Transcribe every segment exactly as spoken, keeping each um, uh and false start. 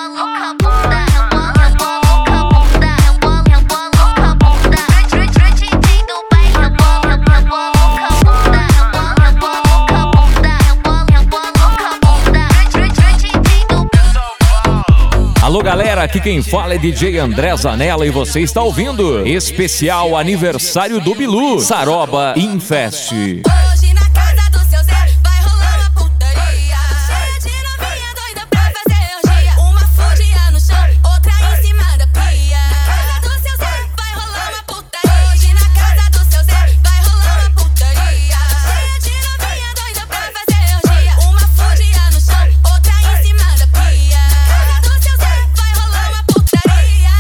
Alô galera, aqui quem fala é D J André Zanella e você está ouvindo especial aniversário do Bilu, Saroba Infest. Hoje na casa do seu Zé vai rolar uma putaria, cheia de novinha doida pra fazer orgia. Uma fudinha no chão, outra em cima da pia. Na casa do seu Zé vai rolar uma putaria. Hoje na casa do seu Zé vai rolar uma putaria, cheia de novinha doida pra fazer orgia. Uma fudinha no chão, outra em cima da pia. Na casa do seu Zé vai rolar uma putaria.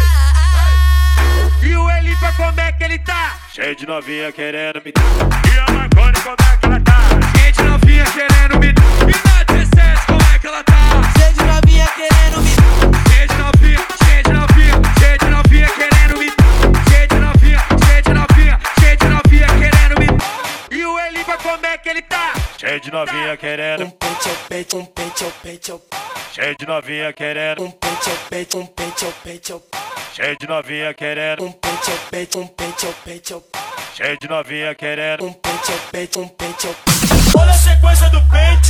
E o Elipa, como é que ele tá? Cheio de novinha querendo me dar. E a Marconi, como é que ela tá? Cheio de novinha querendo me dar. E na dezessete, como é que ela tá? Cheio de novinha querendo me dar. Cheio de novinha, cheio de novinha, cheio de novinha querendo me dar. Cheio de novinha, cheio de novinha, cheio de novinha querendo me dar. E o Elipa, como é que ele tá? Cheio de novinha querendo. Um peito, peito, um peito, peito. Cheio de novinha querendo. Um peito, peito, um peito, peito. Cheio de novinha querendo. Um peito, peito, um peito, peito. Cheio de novinha querendo. Um peito, peito, um peito. Olha a sequência do pente.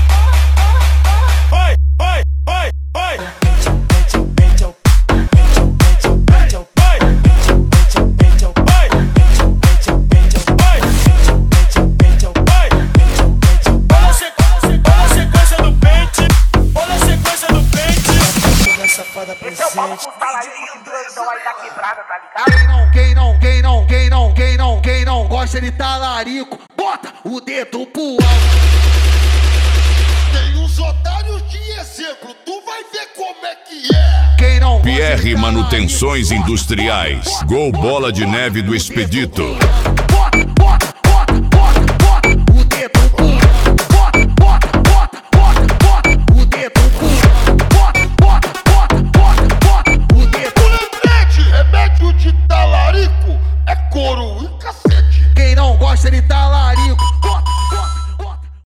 Vai, vai, vai, vai. Peito, peito, peito. Peito, peito, peito. Vai, Peito, peito, peito. vai, Peito, peito, peito. vai, Peito, peito, peito. vai. Peito, peito, Olha a sequência, olha a sequência do pente. Olha a sequência do pente. peito. Safada presente. Quem não, quem não, quem não, quem não, quem não gosta de talarico, bota o dedo pro alto. Tem uns otários de exemplo, tu vai ver como é que é. Quem não gosta de Pierre talarico, Manutenções bota, Industriais. bota, Gol bota, Bola de bota Neve o do dedo Expedito. pro alto.